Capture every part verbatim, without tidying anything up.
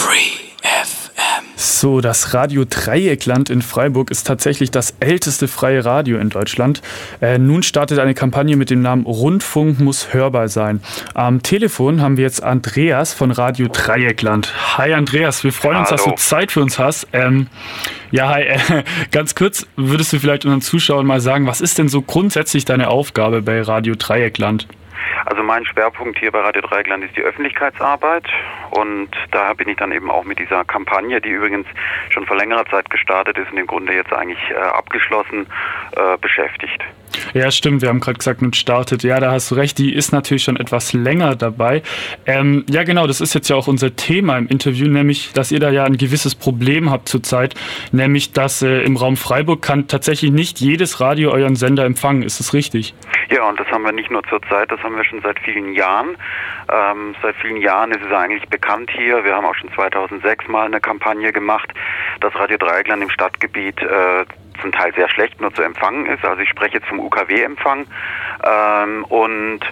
Free F M. So, das Radio Dreieckland in Freiburg ist tatsächlich das älteste freie Radio in Deutschland. Äh, nun startet eine Kampagne mit dem Namen Rundfunk muss hörbar sein. Am Telefon haben wir jetzt Andreas von Radio Dreieckland. Hi Andreas, wir freuen uns, Hallo. dass du Zeit für uns hast. Ähm, ja, hi, äh, ganz kurz, würdest du vielleicht unseren Zuschauern mal sagen, was ist denn so grundsätzlich deine Aufgabe bei Radio Dreieckland? Also mein Schwerpunkt hier bei Radio Dreieckland ist die Öffentlichkeitsarbeit und da bin ich dann eben auch mit dieser Kampagne, die übrigens schon vor längerer Zeit gestartet ist und im Grunde jetzt eigentlich äh, abgeschlossen, äh, beschäftigt. Ja, stimmt, wir haben gerade gesagt, nun startet. Ja, da hast du recht, die ist natürlich schon etwas länger dabei. Ähm, ja, genau, das ist jetzt ja auch unser Thema im Interview, nämlich, dass ihr da ja ein gewisses Problem habt zurzeit, nämlich, dass äh, im Raum Freiburg kann tatsächlich nicht jedes Radio euren Sender empfangen. Ist das richtig? Ja, und das haben wir nicht nur zurzeit, das haben wir schon seit vielen Jahren. Ähm, seit vielen Jahren ist es eigentlich bekannt hier. Wir haben auch schon zweitausendsechs mal eine Kampagne gemacht, dass Radio Dreieckland im Stadtgebiet äh, zum Teil sehr schlecht nur zu empfangen ist. Also ich spreche jetzt vom U K W-Empfang. Ähm, und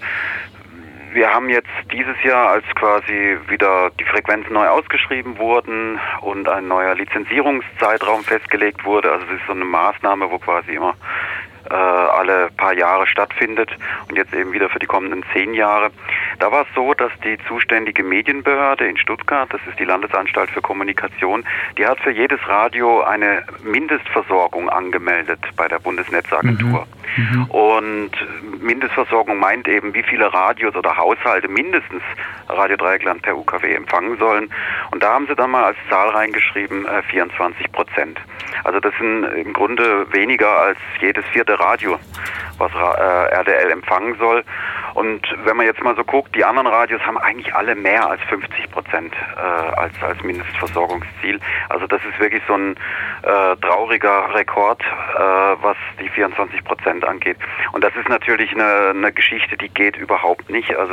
wir haben jetzt dieses Jahr, als quasi wieder die Frequenzen neu ausgeschrieben wurden und ein neuer Lizenzierungszeitraum festgelegt wurde, also es ist so eine Maßnahme, wo quasi immer äh, alle paar Jahre stattfindet und jetzt eben wieder für die kommenden zehn Jahre. Da war es so, dass die zuständige Medienbehörde in Stuttgart, das ist die Landesanstalt für Kommunikation, die hat für jedes Radio eine Mindestversorgung angemeldet bei der Bundesnetzagentur. Mhm. Mhm. Und Mindestversorgung meint eben, wie viele Radios oder Haushalte mindestens Radio Dreieckland per U K W empfangen sollen. Und da haben sie dann mal als Zahl reingeschrieben, äh, vierundzwanzig Prozent. Also das sind im Grunde weniger als jedes vierte Radio, was äh, R D L empfangen soll. Und wenn man jetzt mal so guckt, die anderen Radios haben eigentlich alle mehr als fünfzig Prozent äh, als, als Mindestversorgungsziel. Also das ist wirklich so ein äh, trauriger Rekord, äh, was die vierundzwanzig Prozent angeht. Und das ist natürlich eine, eine Geschichte, die geht überhaupt nicht. Also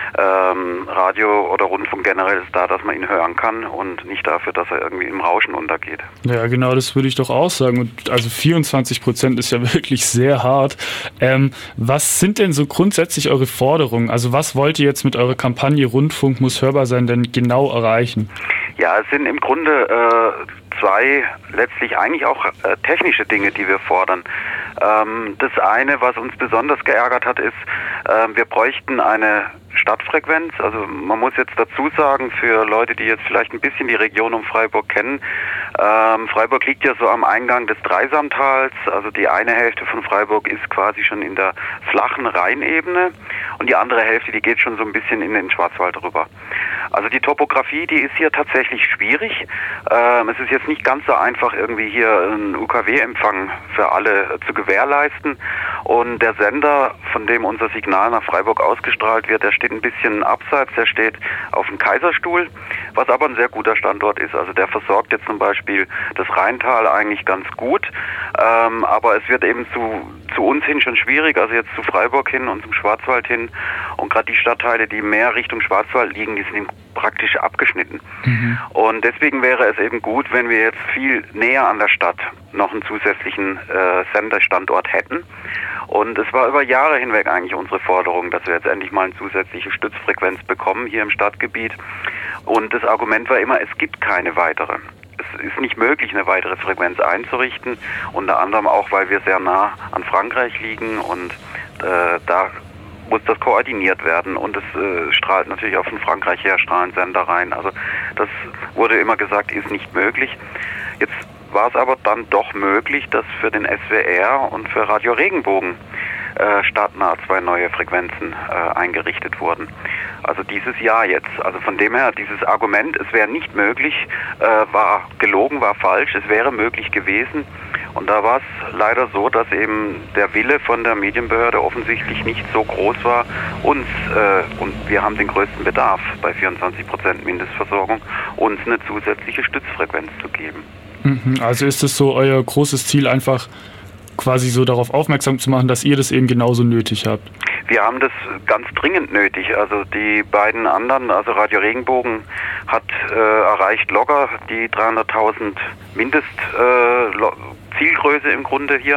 ähm, Radio oder Rundfunk generell ist da, dass man ihn hören kann und nicht dafür, dass er irgendwie im Rauschen untergeht. Ja, genau, das würde ich doch auch sagen. Und also vierundzwanzig Prozent ist ja wirklich sehr hart. Ähm, was sind denn so grundsätzlich eure Forderungen? Also was wollt ihr jetzt mit eurer Kampagne Rundfunk muss hörbar sein denn genau erreichen? Ja, es sind im Grunde äh, zwei letztlich eigentlich auch äh, technische Dinge, die wir fordern. Ähm, das eine, was uns besonders geärgert hat, ist, äh, wir bräuchten eine Stadtfrequenz. Also man muss jetzt dazu sagen, für Leute, die jetzt vielleicht ein bisschen die Region um Freiburg kennen, ähm, Freiburg liegt ja so am Eingang des Dreisamtals, also die eine Hälfte von Freiburg ist quasi schon in der flachen Rheinebene und die andere Hälfte, die geht schon so ein bisschen in den Schwarzwald rüber. Also die Topografie, die ist hier tatsächlich schwierig. Ähm, es ist jetzt nicht ganz so einfach, irgendwie hier einen U K W-Empfang für alle zu gewährleisten. Und der Sender, von dem unser Signal nach Freiburg ausgestrahlt wird, der steht ein bisschen abseits, der steht auf dem Kaiserstuhl, was aber ein sehr guter Standort ist. Also der versorgt jetzt zum Beispiel das Rheintal eigentlich ganz gut, ähm, aber es wird eben zu, zu uns hin schon schwierig, also jetzt zu Freiburg hin und zum Schwarzwald hin. Und gerade die Stadtteile, die mehr Richtung Schwarzwald liegen, die sind eben praktisch abgeschnitten. Mhm. Und deswegen wäre es eben gut, wenn wir jetzt viel näher an der Stadt noch einen zusätzlichen äh, Senderstandort hätten. Und es war über Jahre hinweg eigentlich unsere Forderung, dass wir jetzt endlich mal eine zusätzliche Stützfrequenz bekommen hier im Stadtgebiet. Und das Argument war immer, es gibt keine weitere. Es ist nicht möglich, eine weitere Frequenz einzurichten, unter anderem auch, weil wir sehr nah an Frankreich liegen und äh, da muss das koordiniert werden und es äh, strahlt natürlich auch von Frankreich her strahlen Sender rein. Also das wurde immer gesagt, ist nicht möglich. Jetzt war es aber dann doch möglich, dass für den S W R und für Radio Regenbogen äh, stadtnah zwei neue Frequenzen äh, eingerichtet wurden. Also dieses Jahr jetzt. Also von dem her, dieses Argument, es wäre nicht möglich, äh, war gelogen, war falsch. Es wäre möglich gewesen. Und da war es leider so, dass eben der Wille von der Medienbehörde offensichtlich nicht so groß war, uns, äh, und wir haben den größten Bedarf bei vierundzwanzig Prozent Mindestversorgung, uns eine zusätzliche Stützfrequenz zu geben. Also ist es so euer großes Ziel, einfach quasi so darauf aufmerksam zu machen, dass ihr das eben genauso nötig habt? Wir haben das ganz dringend nötig. Also die beiden anderen, also Radio Regenbogen hat äh, erreicht locker die dreihunderttausend Mindest äh, lo- Zielgröße im Grunde hier.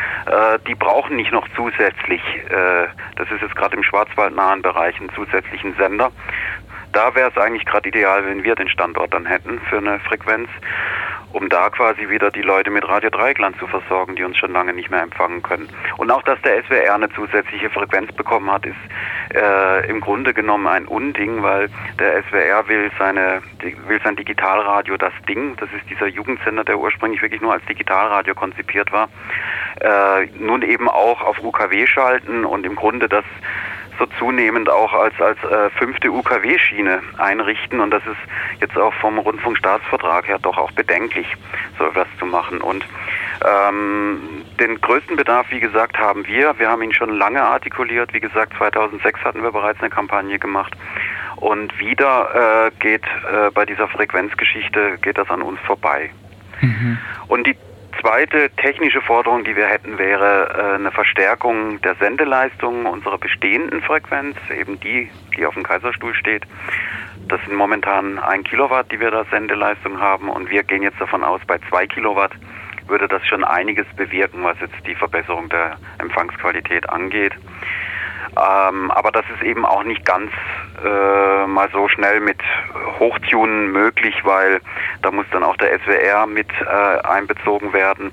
Äh, die brauchen nicht noch zusätzlich, äh, das ist jetzt gerade im schwarzwaldnahen Bereich, einen zusätzlichen Sender. da wäre es eigentlich gerade ideal, wenn wir den Standort dann hätten für eine Frequenz, um da quasi wieder die Leute mit Radio Dreieckland zu versorgen, die uns schon lange nicht mehr empfangen können. Und auch, dass der S W R eine zusätzliche Frequenz bekommen hat, ist äh, im Grunde genommen ein Unding, weil der S W R will seine die, will sein Digitalradio, das Ding, das ist dieser Jugendsender, der ursprünglich wirklich nur als Digitalradio konzipiert war, äh, nun eben auch auf U K W schalten und im Grunde das so zunehmend auch als als äh, fünfte U K W-Schiene einrichten, und das ist jetzt auch vom Rundfunkstaatsvertrag her doch auch bedenklich, so etwas zu machen. Und ähm, den größten Bedarf, wie gesagt, haben wir. Wir haben ihn schon lange artikuliert. Wie gesagt, zweitausendsechs hatten wir bereits eine Kampagne gemacht. Und wieder äh, geht äh, bei dieser Frequenzgeschichte geht das an uns vorbei. Mhm. Und die zweite technische Forderung, die wir hätten, wäre äh, eine Verstärkung der Sendeleistung unserer bestehenden Frequenz, eben die, die auf dem Kaiserstuhl steht. Das sind momentan ein Kilowatt, die wir da Sendeleistung haben, und wir gehen jetzt davon aus, bei zwei Kilowatt würde das schon einiges bewirken, was jetzt die Verbesserung der Empfangsqualität angeht. Ähm, aber das ist eben auch nicht ganz äh, mal so schnell mit Hochtunen möglich, weil da muss dann auch der S W R mit äh, einbezogen werden,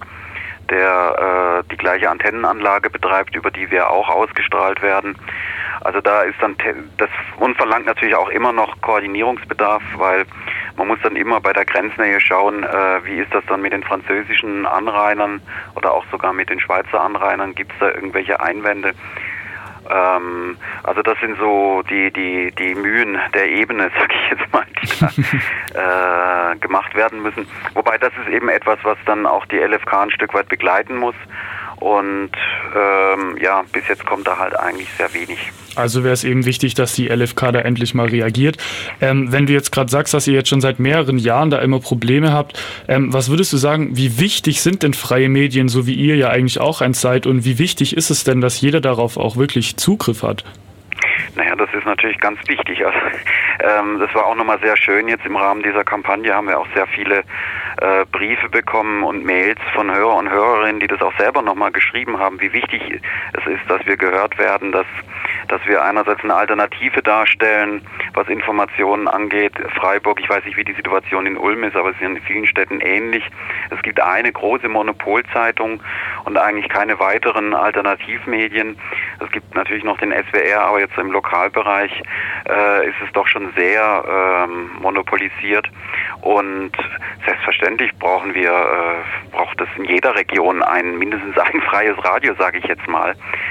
der äh, die gleiche Antennenanlage betreibt, über die wir auch ausgestrahlt werden. Also da ist dann te- das und verlangt natürlich auch immer noch Koordinierungsbedarf, weil man muss dann immer bei der Grenznähe schauen, äh, wie ist das dann mit den französischen Anrainern oder auch sogar mit den Schweizer Anrainern, gibt es da irgendwelche Einwände? Ähm, also das sind so die die die Mühen der Ebene, sag ich jetzt mal, die da äh, gemacht werden müssen. Wobei das ist eben etwas, was dann auch die L F K ein Stück weit begleiten muss. Und ähm, ja, bis jetzt kommt da halt eigentlich sehr wenig. Also wäre es eben wichtig, dass die L F K da endlich mal reagiert. Ähm, wenn du jetzt gerade sagst, dass ihr jetzt schon seit mehreren Jahren da immer Probleme habt, ähm, was würdest du sagen, wie wichtig sind denn freie Medien, so wie ihr ja eigentlich auch eins seid, und wie wichtig ist es denn, dass jeder darauf auch wirklich Zugriff hat? Naja, das ist natürlich ganz wichtig. Also, ähm, das war auch nochmal sehr schön. Jetzt im Rahmen dieser Kampagne haben wir auch sehr viele äh, Briefe bekommen und Mails von Hörer und Hörerinnen, die das auch selber nochmal geschrieben haben, wie wichtig es ist, dass wir gehört werden, dass dass wir einerseits eine Alternative darstellen, was Informationen angeht. Freiburg, ich weiß nicht, wie die Situation in Ulm ist, aber es ist in vielen Städten ähnlich. Es gibt eine große Monopolzeitung und eigentlich keine weiteren Alternativmedien. Es gibt natürlich noch den S W R, aber jetzt im Lokalbereich äh, ist es doch schon sehr ähm, monopolisiert. Und selbstverständlich brauchen wir, äh, braucht es in jeder Region ein mindestens ein freies Radio, sage ich jetzt mal.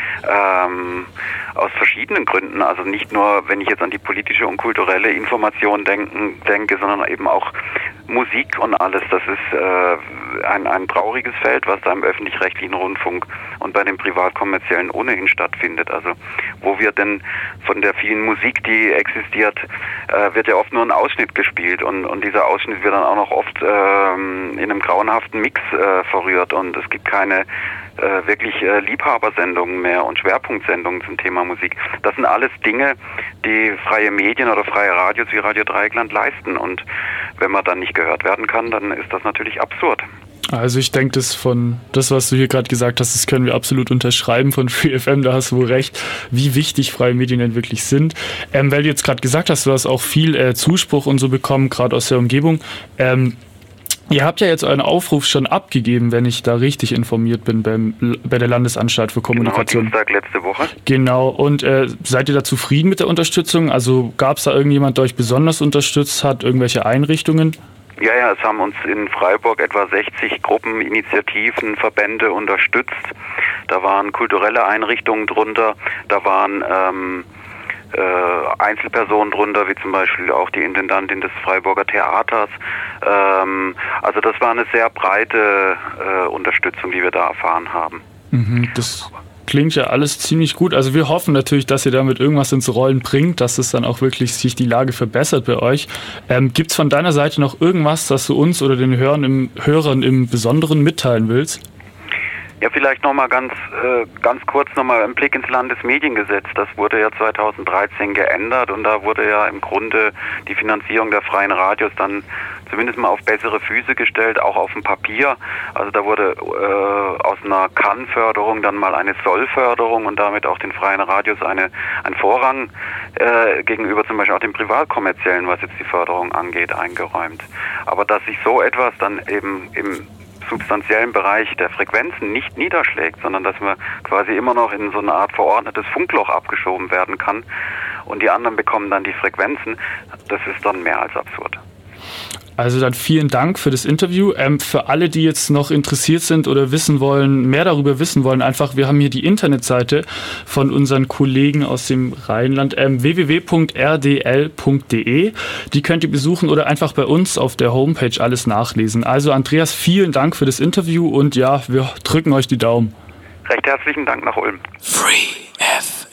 Ähm, aus verschiedenen Gründen, also nicht nur, wenn ich jetzt an die politische und kulturelle Information denken, denke, sondern eben auch Musik und alles. Das ist äh, ein, ein trauriges Feld, was da im öffentlich-rechtlichen Rundfunk und bei den privat-kommerziellen ohnehin stattfindet. Also wo wir denn von der vielen Musik, die existiert, äh, wird ja oft nur ein Ausschnitt gespielt, und, und dieser Ausschnitt wird dann auch noch oft ähm, in einem grauenhaften Mix äh, verrührt, und es gibt keine äh, wirklich äh, Liebhabersendungen mehr und Schwerpunktsendungen zum Thema Musik. Das sind alles Dinge, die freie Medien oder freie Radios wie Radio Dreieckland leisten, und wenn man dann nicht gehört werden kann, dann ist das natürlich absurd. Also ich denke, das von das, was du hier gerade gesagt hast, das können wir absolut unterschreiben von Free F M, da hast du wohl recht, wie wichtig freie Medien denn wirklich sind. Ähm, weil du jetzt gerade gesagt hast, du hast auch viel äh, Zuspruch und so bekommen, gerade aus der Umgebung. Ähm, ihr habt ja jetzt euren Aufruf schon abgegeben, wenn ich da richtig informiert bin, beim, bei der Landesanstalt für Kommunikation. Genau, Dienstag letzte Woche. Genau, und äh, seid ihr da zufrieden mit der Unterstützung? Also gab es da irgendjemand, der euch besonders unterstützt hat, irgendwelche Einrichtungen? Ja, ja, es haben uns in Freiburg etwa sechzig Gruppen, Initiativen, Verbände unterstützt. Da waren kulturelle Einrichtungen drunter, da waren ähm, äh, Einzelpersonen drunter, wie zum Beispiel auch die Intendantin des Freiburger Theaters. Ähm, also das war eine sehr breite äh, Unterstützung, die wir da erfahren haben. Mhm, das klingt ja alles ziemlich gut. Also wir hoffen natürlich, dass ihr damit irgendwas ins Rollen bringt, dass es dann auch wirklich sich die Lage verbessert bei euch. Ähm, gibt es von deiner Seite noch irgendwas, das du uns oder den Hörern im, Hörern im Besonderen mitteilen willst? Ja, vielleicht nochmal ganz, äh, ganz kurz nochmal ein Blick ins Landesmediengesetz. Das wurde ja zweitausenddreizehn geändert und da wurde ja im Grunde die Finanzierung der freien Radios dann zumindest mal auf bessere Füße gestellt, auch auf dem Papier. Also da wurde äh, aus einer Kann-Förderung dann mal eine Soll-Förderung und damit auch den freien Radios eine, ein Vorrang äh, gegenüber zum Beispiel auch den privatkommerziellen, was jetzt die Förderung angeht, eingeräumt. Aber dass sich so etwas dann eben im substanziellen Bereich der Frequenzen nicht niederschlägt, sondern dass man quasi immer noch in so eine Art verordnetes Funkloch abgeschoben werden kann und die anderen bekommen dann die Frequenzen, das ist dann mehr als absurd. Also dann vielen Dank für das Interview. Ähm, für alle, die jetzt noch interessiert sind oder wissen wollen, mehr darüber wissen wollen, einfach, wir haben hier die Internetseite von unseren Kollegen aus dem Rheinland, ähm, w w w punkt r d l punkt d e. Die könnt ihr besuchen oder einfach bei uns auf der Homepage alles nachlesen. Also Andreas, vielen Dank für das Interview und ja, wir drücken euch die Daumen. Recht herzlichen Dank nach Ulm. Free F